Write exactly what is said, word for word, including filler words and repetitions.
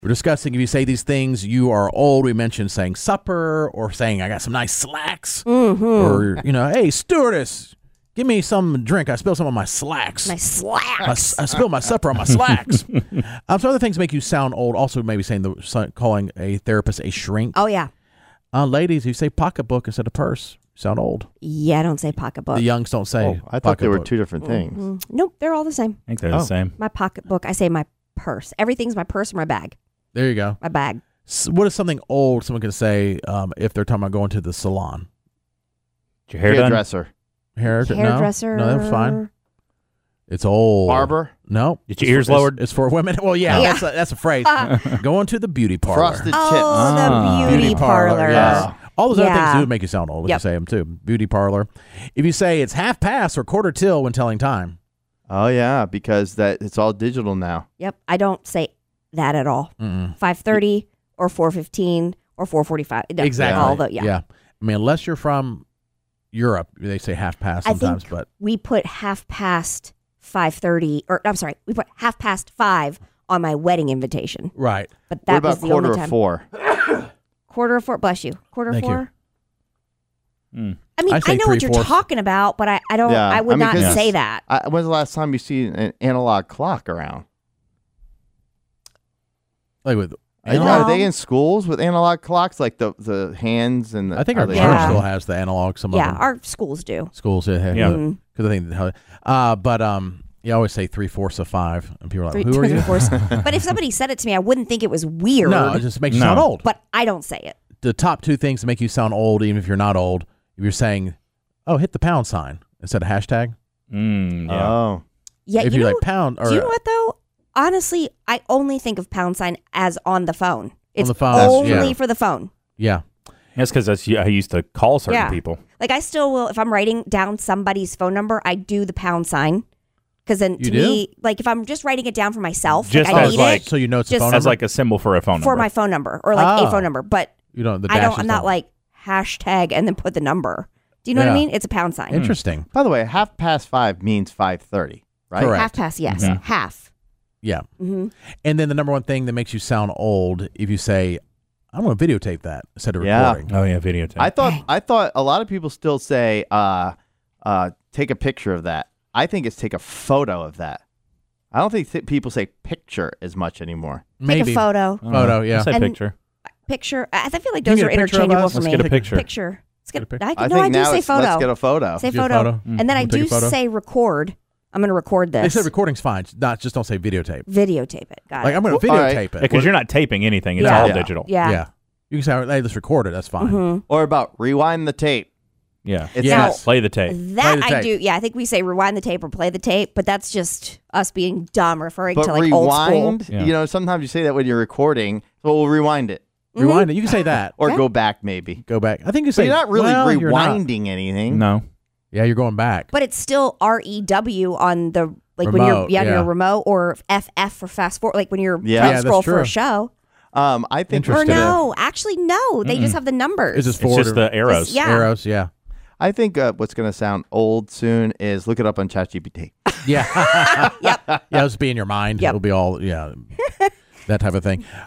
We're discussing if you say these things, you are old. We mentioned saying supper or saying I got some nice slacks. Mm-hmm. Or, you know, hey, stewardess, give me some drink. I spilled some on my slacks. My slacks. I, I spilled my supper on my slacks. um, some other things make you sound old. Also, maybe saying the calling a therapist a shrink. Oh, yeah. Uh, ladies, you say pocketbook instead of purse. You sound old. Yeah, I don't say pocketbook. The youngs don't say Oh, I thought they were two different things. Mm-hmm. Nope, they're all the same. I think they're Oh. the same. My pocketbook, I say my purse. Everything's my purse or my bag. There you go. My bag. So what is something old someone can say um, if they're talking about going to the salon? Is your hair done? Hairdresser. Hair, Hairdresser. No, no, that's fine. It's old. Barber. No. Get your ears it's, lowered? It's, it's for women. Well, yeah, Yeah. That's, a, that's a phrase. Going to the beauty parlor. Frosted Oh, tips. Ah. the beauty, Beauty parlor, parlor. yes. All those other Yeah. things do make you sound old if Yep. you say them too. Beauty parlor. If you say it's half past or quarter till when telling time. Oh yeah, because that it's all digital now. Yep, I don't say that at all. Mm-mm. five thirty or four fifteen or four forty-five. No, Exactly. All the, yeah. yeah. I mean, unless you're from Europe, they say half past I sometimes, think but we put half past five thirty, or I'm sorry, we put half past five on my wedding invitation. right. But What that about was the quarter only of time. four? Quarter of four, bless you. Quarter of Thank you. four. Mm. I mean, I I, say know what you're three-fourths. talking about, but I, I don't. Yeah, I would I mean, not 'cause- say that. I, when's the last time you see an analog clock around? Like with, Are, No. are they in schools with analog clocks, like the the hands and the? I think are our they- church Yeah. still has the analog. Some Yeah, of them. our schools do. schools, yeah, Yeah. Mhm. because I think, uh, but um, you always say three fourths of five, and people are like, Three, "Who are three you?" fourths. But if somebody said it to me, I wouldn't think it was weird. No, it just makes you No. sound old. But I don't say it. The top two things that make you sound old, even if you're not old, if you're saying, "Oh, hit the pound sign" instead of hashtag. Mm, yeah. Oh, Yeah, if you you're know, like pound, or do you know what though? Honestly, I only think of pound sign as on the phone. It's the phone, that's- only yeah. for the phone. yeah, That's because that's I used to call certain Yeah. people. Like I still will, if I'm writing down somebody's phone number, I do the pound sign. Because then You to do? me, like if I'm just writing it down for myself, Just like I as need like- it so you know it's a Just- phone As number. like a symbol for a phone number. for my phone number or like Oh. a phone number. But you don't. The I don't. dashes I'm not like hashtag and then put the number. Do you know what I Yeah. mean? It's a pound sign. interesting. by the way, half past five means five thirty, right? Correct. Half past, yes, Mhm. half. Yeah, hmm and then the number one thing that makes you sound old if you say, "I'm going to videotape that" instead of Yeah. recording. Oh yeah, videotape. I thought I thought a lot of people still say, uh, uh, "Take a picture of that." I think it's take a photo of that. I don't think th- people say picture as much anymore. Maybe Take a photo. Uh, photo, yeah. I say And- picture. Picture. I I feel like Can those you are get a picture of interchangeable us? for Let's me. get a picture. Picture. Let's get. Get a pic- I, I no, think I do now say it's, photo. let's get a photo. Say Get a photo. photo. Mm. And then I We'll take do a photo. say record. I'm going to record They this. said recording's fine. Not just don't say videotape. Videotape it. Got Like it. I'm going to All right. videotape it. Because you're not taping anything. It's Yeah. all Yeah. digital. yeah. yeah. You can say, "Hey, let's record it." That's fine. Mhm. Or about rewind the tape. Yeah. It's Yes. not- Play the tape. That the I tape. do. Yeah, I think we say rewind the tape or play the tape, but that's just us being dumb, referring but to like old school. rewind, Yeah. you know, sometimes you say that when you're recording. So we'll rewind it Mhm. Rewind it. You can say that. or Okay. go back maybe. Go back. I think you So say you're not really well, you're not. rewinding anything. No. Yeah, you're going back. But it's still R E W on the like when you're Remote, yeah, on yeah. your remote or F F for fast forward, like when you're Yeah. trying Yeah, to scroll that's for a true. show. Um, I think Or Interesting. no, actually no, they just have the numbers. Is this It's forward just or- the arrows. yeah. arrows? Yeah. I think uh, what's going to sound old soon is look it up on ChatGPT. Yeah. Yep. Yeah, it'll just be in your mind. Yep. It'll be all, yeah, that type of thing.